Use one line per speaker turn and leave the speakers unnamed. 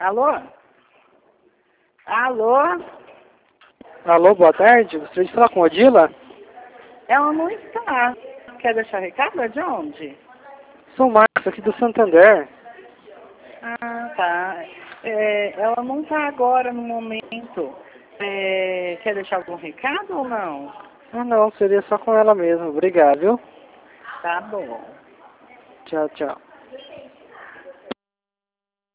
Alô? Alô?
Alô, boa tarde. Gostaria de falar com a Odila?
Ela não está. Quer deixar recado? É de onde?
Sou o Marcos, aqui do Santander.
Ah, tá. Ela não está agora no momento. Quer deixar algum recado ou não?
Ah, não, seria só com ela mesmo. Obrigado, viu?
Tá bom.
Tchau, tchau.